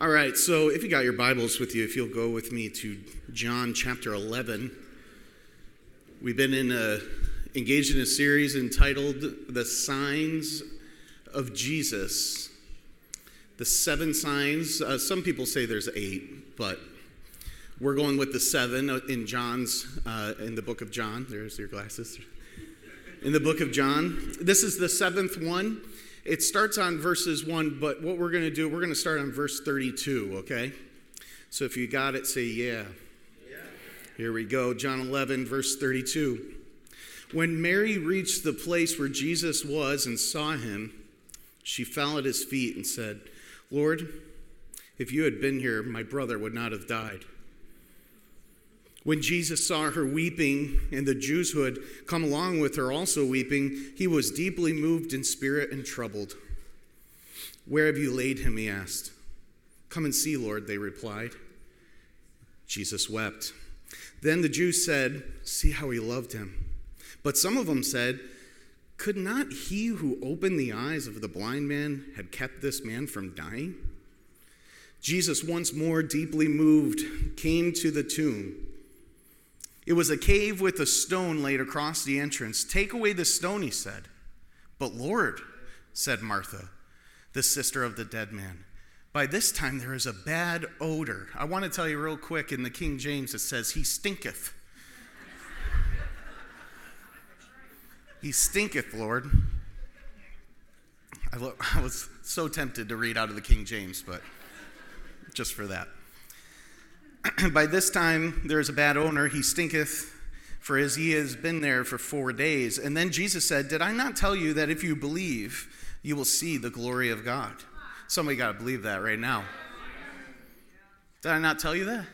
All right, so if you got your Bibles with you, if you'll go with me to John chapter 11. We've been engaged in a series entitled The Signs of Jesus. The 7 signs. Some people say there's 8, but we're going with the 7 in in the book of John. There's your glasses. In the book of John. This is the 7th one. It starts on verses 1, but what we're going to do, we're going to start on verse 32, okay? So if you got it, say yeah. Here we go, John 11, verse 32. When Mary reached the place where Jesus was and saw him, she fell at his feet and said, "Lord, if you had been here, my brother would not have died." When Jesus saw her weeping, and the Jews who had come along with her also weeping, he was deeply moved in spirit and troubled. "Where have you laid him?" he asked. "Come and see, Lord," they replied. Jesus wept. Then the Jews said, "See how he loved him." But some of them said, "Could not he who opened the eyes of the blind man have kept this man from dying?" Jesus, once more deeply moved, came to the tomb. It was a cave with a stone laid across the entrance. "Take away the stone," he said. "But Lord," said Martha, the sister of the dead man, "by this time there is a bad odor." I want to tell you real quick, in the King James it says, "He stinketh." "He stinketh, Lord." I was so tempted to read out of the King James, but just for that. "By this time there is a bad odor, he stinketh, for as he has been there for 4 days." And then Jesus said, "Did I not tell you that if you believe, you will see the glory of God?" Somebody got to believe that right now. Did I not tell you that?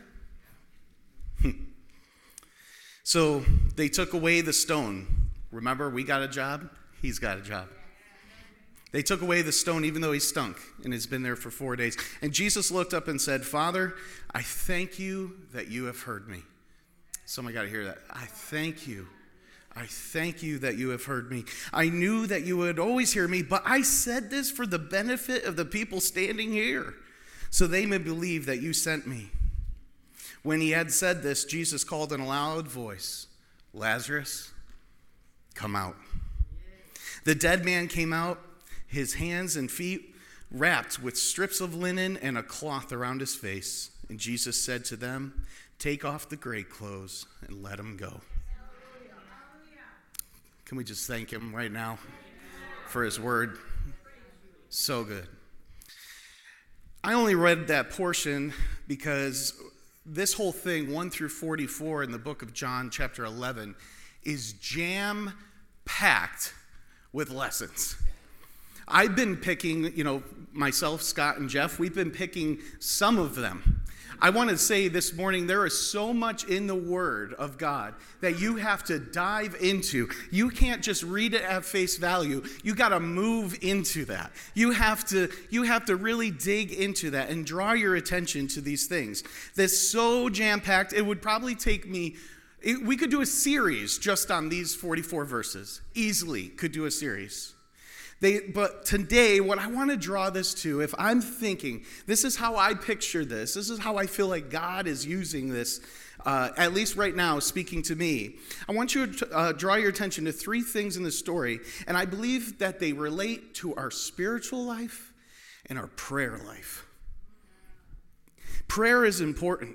So they took away the stone. Remember, we got a job, he's got a job. They took away the stone even though he stunk and has been there for 4 days. And Jesus looked up and said, "Father, I thank you that you have heard me." Somebody got to hear that. I thank you. I thank you that you have heard me. "I knew that you would always hear me, but I said this for the benefit of the people standing here, so they may believe that you sent me." When he had said this, Jesus called in a loud voice, "Lazarus, come out." The dead man came out, his hands and feet wrapped with strips of linen and a cloth around his face. And Jesus said to them, "Take off the grave clothes and let him go." Can we just thank him right now for his word? So good. I only read that portion because this whole thing, 1 through 44 in the book of John, chapter 11, is jam-packed with lessons. I've been picking, myself, Scott, and Jeff, we've been picking some of them. I want to say this morning, there is so much in the Word of God that you have to dive into. You can't just read it at face value. You got to move into that. You have to really dig into that and draw your attention to these things. That's so jam-packed, it would probably take me, we could do a series just on these 44 verses. Easily could do a series. But today, what I want to draw this to, if I'm thinking, this is how I picture this is how I feel like God is using this, at least right now, speaking to me. I want you to draw your attention to 3 things in the story, and I believe that they relate to our spiritual life and our prayer life. Prayer is important.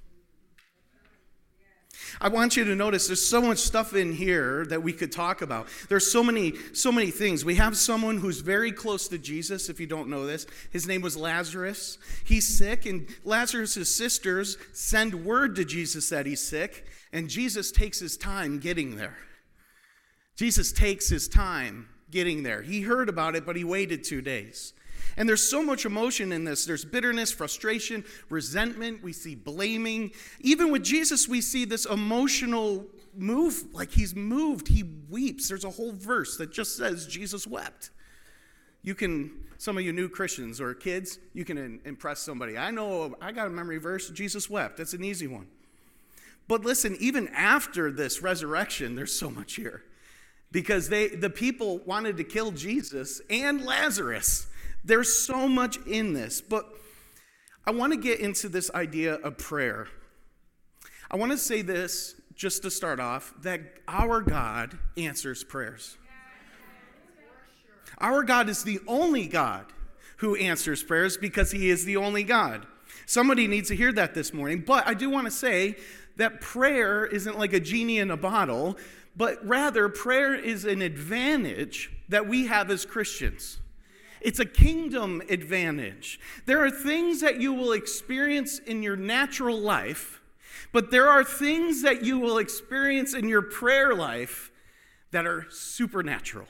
I want you to notice there's so much stuff in here that we could talk about. There's so many things. We have someone who's very close to Jesus, if you don't know this. His name was Lazarus. He's sick, and Lazarus' sisters send word to Jesus that he's sick, and Jesus takes his time getting there. Jesus takes his time getting there. He heard about it, but he waited 2 days. And there's so much emotion in this. There's bitterness, frustration, resentment. We see blaming. Even with Jesus, we see this emotional move, like he's moved. He weeps. There's a whole verse that just says Jesus wept. Some of you new Christians or kids, you can impress somebody. I got a memory verse, Jesus wept. That's an easy one. But listen, even after this resurrection, there's so much here. Because the people wanted to kill Jesus and Lazarus. There's so much in this, but I want to get into this idea of prayer. I want to say this just to start off, that our God answers prayers. Our God is the only God who answers prayers because he is the only God. Somebody needs to hear that this morning. But I do want to say that prayer isn't like a genie in a bottle, but rather prayer is an advantage that we have as Christians. It's a kingdom advantage. There are things that you will experience in your natural life, but there are things that you will experience in your prayer life that are supernatural.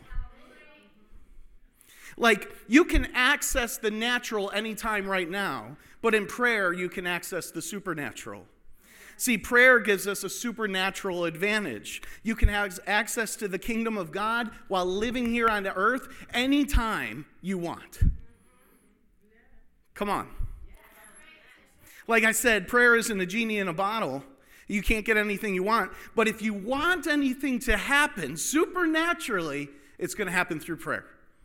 Like, you can access the natural anytime right now, but in prayer, you can access the supernatural. See, prayer gives us a supernatural advantage. You can have access to the kingdom of God while living here on the earth anytime you want. Come on. Like I said, prayer isn't a genie in a bottle. You can't get anything you want. But if you want anything to happen supernaturally, it's going to happen through prayer.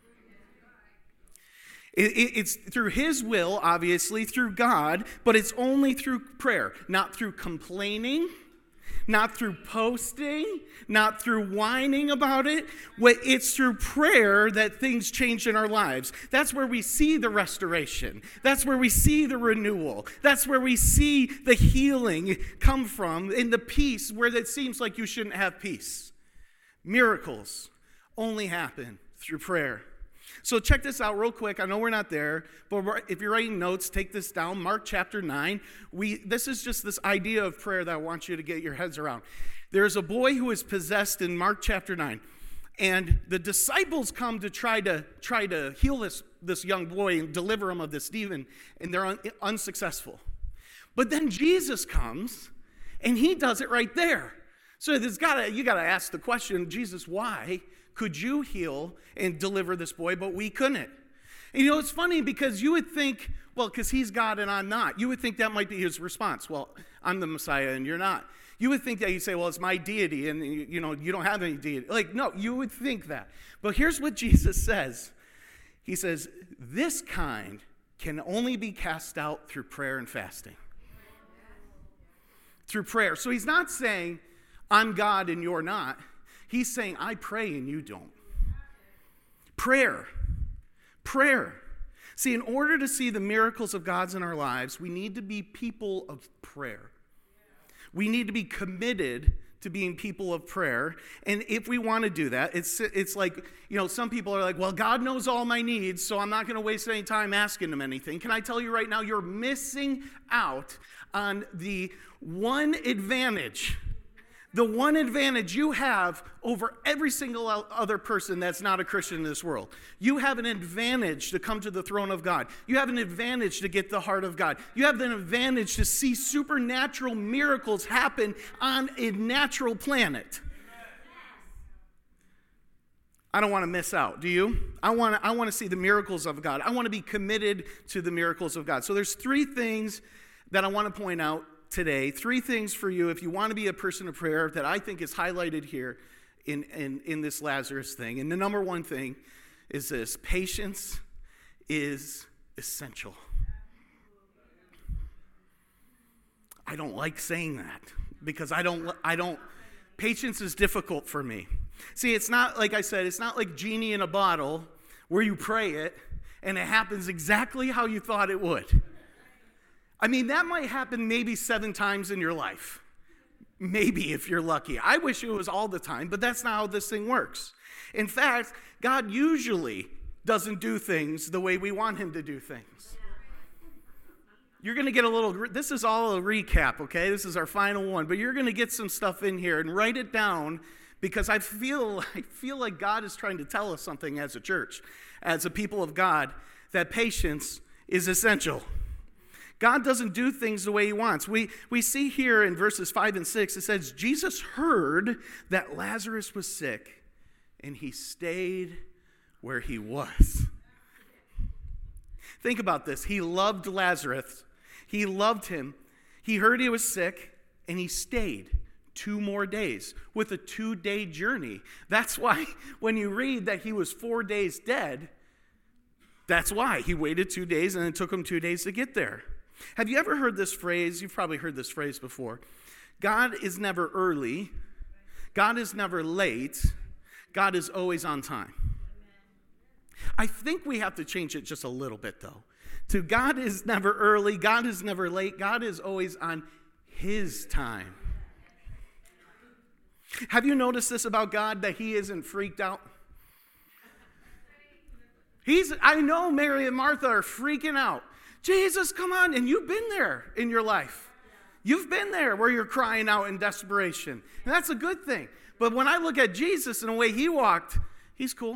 It's through his will, obviously, through God, but it's only through prayer, not through complaining, not through posting, not through whining about it. It's through prayer that things change in our lives. That's where we see the restoration. That's where we see the renewal. That's where we see the healing come from, in the peace where it seems like you shouldn't have peace. Miracles only happen through prayer. So check this out real quick. I know we're not there, but if you're writing notes, take this down. Mark chapter 9. This is just this idea of prayer that I want you to get your heads around. There's a boy who is possessed in Mark chapter 9. And the disciples come to try to heal this young boy and deliver him of this demon, and they're unsuccessful. But then Jesus comes, and he does it right there. So you got to ask the question, Jesus, why could you heal and deliver this boy, but we couldn't? And it's funny because you would think, well, because he's God and I'm not. You would think that might be his response. Well, I'm the Messiah and you're not. You would think that he'd say, well, it's my deity and, you don't have any deity. Like, no, you would think that. But here's what Jesus says. He says, this kind can only be cast out through prayer and fasting. Through prayer. So he's not saying, I'm God and you're not. He's saying, I pray and you don't. Prayer. See, in order to see the miracles of God's in our lives, we need to be people of prayer. We need to be committed to being people of prayer. And if we want to do that, it's like, some people are like, well, God knows all my needs, so I'm not going to waste any time asking him anything. Can I tell you right now, you're missing out on the one advantage you have over every single other person that's not a Christian in this world. You have an advantage to come to the throne of God. You have an advantage to get the heart of God. You have an advantage to see supernatural miracles happen on a natural planet. I don't want to miss out, do you? I want to see the miracles of God. I want to be committed to the miracles of God. So there's 3 things that I want to point out today. 3 things for you if you want to be a person of prayer that I think is highlighted here in this Lazarus thing. And the number 1 thing is this: patience is essential. I don't like saying that because patience is difficult for me. See, it's not, like I said, it's not like genie in a bottle where you pray it and it happens exactly how you thought it would. I mean, that might happen maybe 7 times in your life. Maybe, if you're lucky. I wish it was all the time, but that's not how this thing works. In fact, God usually doesn't do things the way we want him to do things. You're going to get this is all a recap, okay? This is our final one, but you're going to get some stuff in here and write it down because I feel like God is trying to tell us something as a church, as a people of God, that patience is essential. God doesn't do things the way he wants. We see here in verses 5 and 6, it says, Jesus heard that Lazarus was sick, and he stayed where he was. Think about this. He loved Lazarus. He loved him. He heard he was sick, and he stayed 2 more days with a 2-day journey. That's why when you read that he was 4 days dead, that's why he waited 2 days, and it took him 2 days to get there. Have you ever heard this phrase? You've probably heard this phrase before. God is never early. God is never late. God is always on time. I think we have to change it just a little bit, though. To God is never early. God is never late. God is always on his time. Have you noticed this about God, that he isn't freaked out? I know Mary and Martha are freaking out. Jesus, come on. And you've been there in your life. You've been there where you're crying out in desperation. And that's a good thing. But when I look at Jesus and the way he walked, he's cool.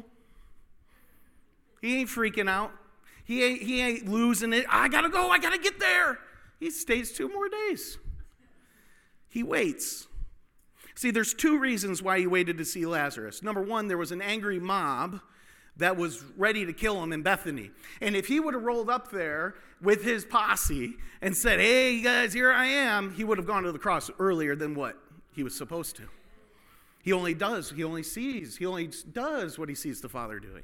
He ain't freaking out. He ain't losing it. I got to go. I got to get there. He stays 2 more days. He waits. See, there's 2 reasons why he waited to see Lazarus. Number 1, there was an angry mob that was ready to kill him in Bethany. And if he would have rolled up there with his posse and said, hey, guys, here I am, he would have gone to the cross earlier than what he was supposed to. He only does what he sees the Father doing.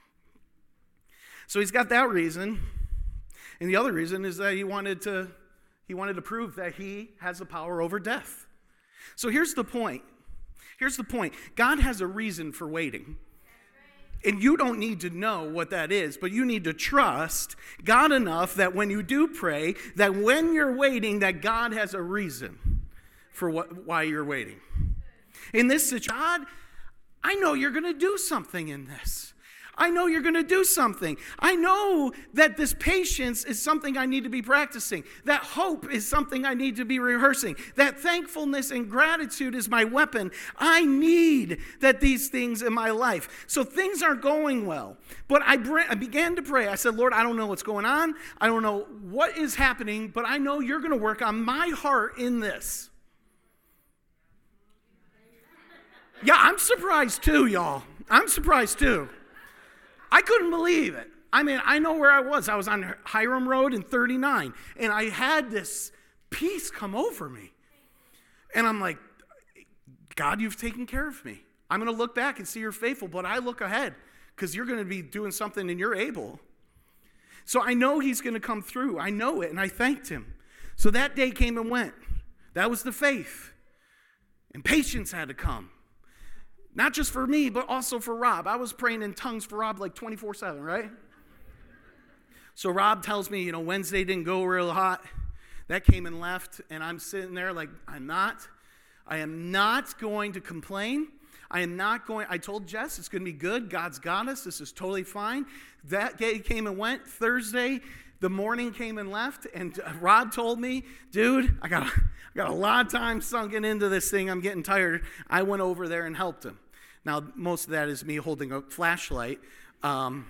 So he's got that reason. And the other reason is that he wanted to prove that he has the power over death. So here's the point. God has a reason for waiting. And you don't need to know what that is, but you need to trust God enough that when you do pray, that when you're waiting, that God has a reason for why you're waiting. In this situation, God, I know you're going to do something in this. I know you're going to do something. I know that this patience is something I need to be practicing. That hope is something I need to be rehearsing. That thankfulness and gratitude is my weapon. I need these things in my life. So things aren't going well. But I began to pray. I said, Lord, I don't know what's going on. I don't know what is happening, but I know you're going to work on my heart in this. Yeah, I'm surprised too, y'all. I'm surprised too. I couldn't believe it. I mean, I know where I was. I was on Hiram Road in 39, and I had this peace come over me. And I'm like, God, you've taken care of me. I'm going to look back and see you're faithful, but I look ahead because you're going to be doing something and you're able. So I know he's going to come through. I know it, and I thanked him. So that day came and went. That was the faith. And patience had to come. Not just for me, but also for Rob. I was praying in tongues for Rob like 24/7, right? So Rob tells me, Wednesday didn't go real hot. That came and left, and I'm sitting there like, I am not going to complain. I told Jess it's going to be good. God's got us. This is totally fine. That day came and went. Thursday, the morning came and left, and Rob told me, dude, I got a lot of time sunken into this thing. I'm getting tired. I went over there and helped him. Now, most of that is me holding a flashlight. And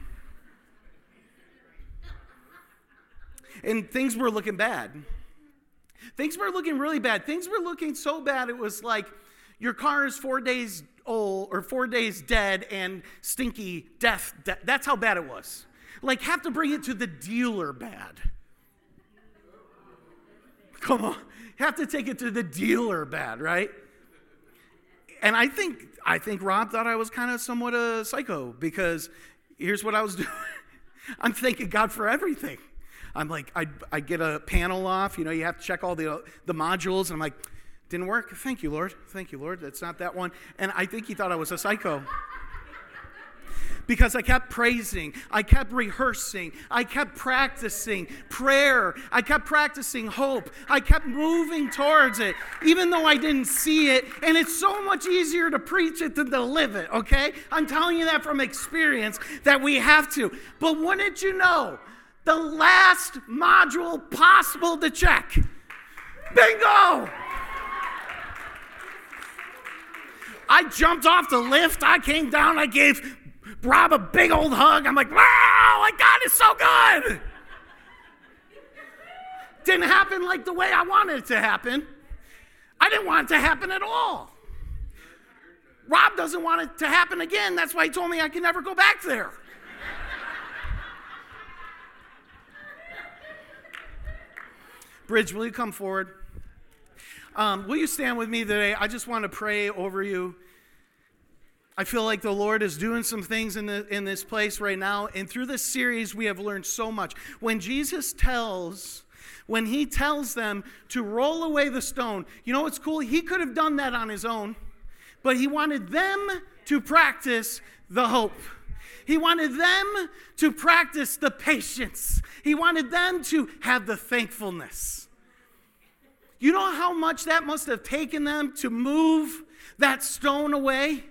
things were looking bad. Things were looking really bad. Things were looking so bad, it was like your car is 4 days old or 4 days dead and stinky death. That's how bad it was. Like, have to bring it to the dealer bad. Come on. Have to take it to the dealer bad, right? And I think Rob thought I was kind of somewhat a psycho, because here's what I was doing. I'm thanking God for everything. I'm like, I get a panel off. You have to check all the modules. And I'm like, didn't work. Thank you, Lord. Thank you, Lord. That's not that one. And I think he thought I was a psycho. Because I kept praising, I kept rehearsing, I kept practicing prayer, I kept practicing hope, I kept moving towards it, even though I didn't see it. And it's so much easier to preach it than to live it, okay? I'm telling you that from experience, that we have to. But wouldn't you know, the last module possible to check. Bingo! I jumped off the lift, I came down, I gave Rob a big old hug. I'm like, wow, my God is so good. Didn't happen like the way I wanted it to happen. I didn't want it to happen at all. Rob doesn't want it to happen again. That's why he told me I can never go back there. Bridge, will you come forward? Will you stand with me today? I just want to pray over you. I feel like the Lord is doing some things in this place right now. And through this series, we have learned so much. When Jesus tells when he tells them to roll away the stone. You know what's cool? He could have done that on his own, but he wanted them to practice the hope. He wanted them to practice the patience. He wanted them to have the thankfulness. You know how much that must have taken them to move that stone away?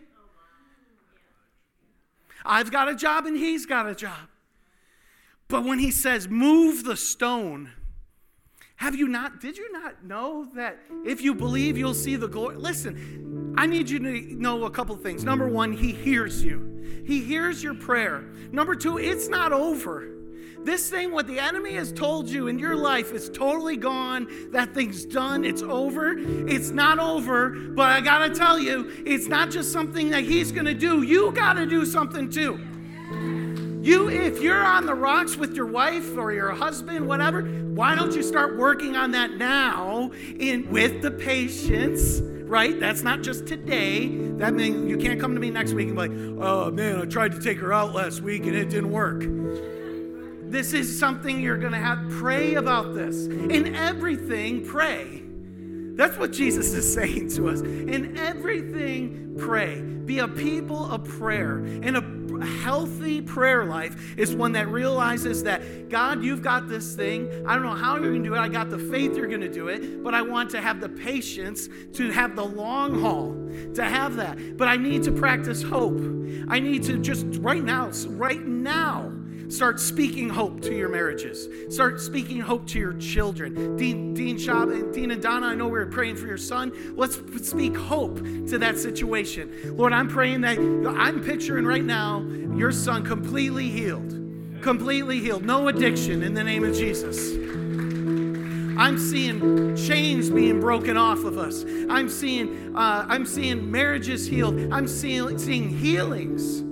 I've got a job and he's got a job. But when he says, move the stone, did you not know that if you believe, you'll see the glory? Listen, I need you to know a couple things. Number one, he hears you. He hears your prayer. Number two, it's not over. This thing, what the enemy has told you in your life is totally gone. That thing's done. It's over. It's not over. But I got to tell you, it's not just something that he's going to do. You got to do something too. If you're on the rocks with your wife or your husband, whatever, why don't you start working on that now with the patience, right? That's not just today. That means you can't come to me next week and be like, oh man, I tried to take her out last week and it didn't work. This is something you're going to have. Pray about this. In everything, pray. That's what Jesus is saying to us. In everything, pray. Be a people of prayer. And a healthy prayer life is one that realizes that, God, you've got this thing. I don't know how you're going to do it. I got the faith you're going to do it. But I want to have the patience to have the long haul, to have that. But I need to practice hope. I need to just right now, start speaking hope to your marriages. Start speaking hope to your children. Dean and Donna, I know we were praying for your son. Let's speak hope to that situation. Lord, I'm praying that I'm picturing right now your son completely healed. Completely healed. No addiction in the name of Jesus. I'm seeing chains being broken off of us. I'm seeing marriages healed. I'm seeing healings.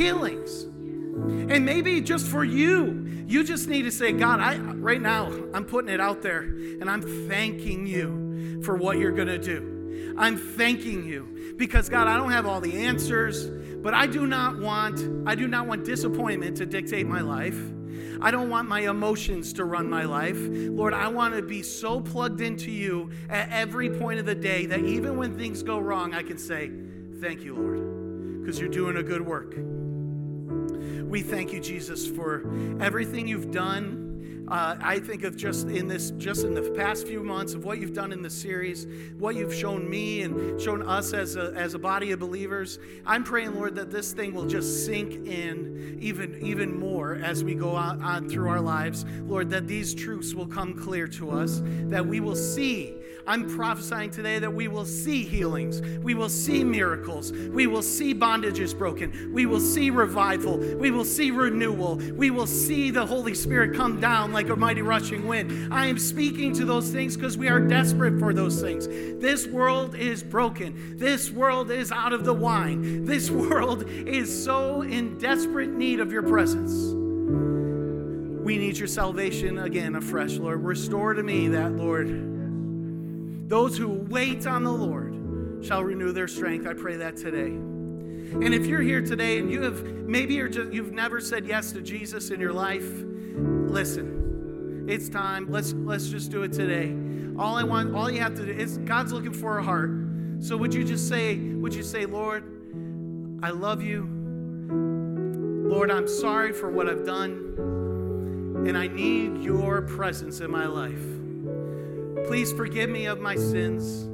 And maybe just for you just need to say, God, right now, I'm putting it out there, and I'm thanking you for what you're going to do. I'm thanking you because, God, I don't have all the answers, but I do not want disappointment to dictate my life. I don't want my emotions to run my life. Lord, I want to be so plugged into you at every point of the day that even when things go wrong, I can say, thank you, Lord, because you're doing a good work. We thank you, Jesus, for everything you've done. I think of just in the past few months of what you've done in the series, what you've shown me and shown us as a body of believers. I'm praying, Lord, that this thing will just sink in even more as we go on through our lives. Lord, that these truths will come clear to us, that we will see. I'm prophesying today that we will see healings. We will see miracles. We will see bondages broken. We will see revival. We will see renewal. We will see the Holy Spirit come down like a mighty rushing wind. I am speaking to those things because we are desperate for those things. This world is broken. This world is out of the wine. This world is so in desperate need of your presence. We need your salvation again afresh, Lord. Restore to me that, Lord. Those who wait on the Lord shall renew their strength. I pray that today. And if you're here today and you've never said yes to Jesus in your life, listen, it's time. Let's just do it today. All you have to do is God's looking for a heart. So would you say, Lord, I love you. Lord, I'm sorry for what I've done, and I need your presence in my life. Please forgive me of my sins.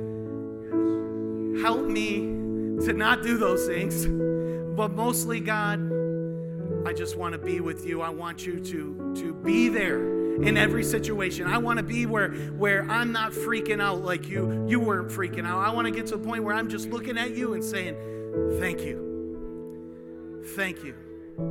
Help me to not do those things. But mostly, God, I just want to be with you. I want you to be there in every situation. I want to be where I'm not freaking out like you weren't freaking out. I want to get to a point where I'm just looking at you and saying, thank you. Thank you.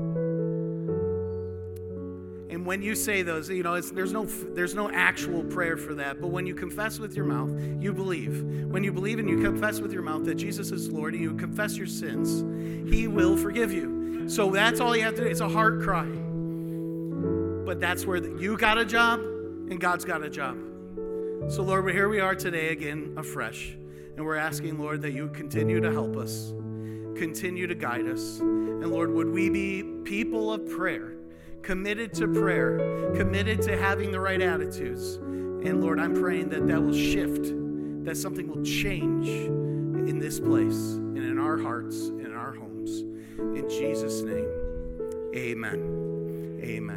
And when you say those, there's no actual prayer for that. But when you confess with your mouth, you believe. When you believe and you confess with your mouth that Jesus is Lord and you confess your sins, he will forgive you. So that's all you have to do. It's a heart cry. But that's where you got a job and God's got a job. So Lord, here we are today again afresh. And we're asking, Lord, that you continue to help us, continue to guide us. And Lord, would we be people of prayer? committed to prayer, committed to having the right attitudes. And Lord, I'm praying that will shift, that something will change in this place and in our hearts and in our homes. In Jesus' name, amen. Amen.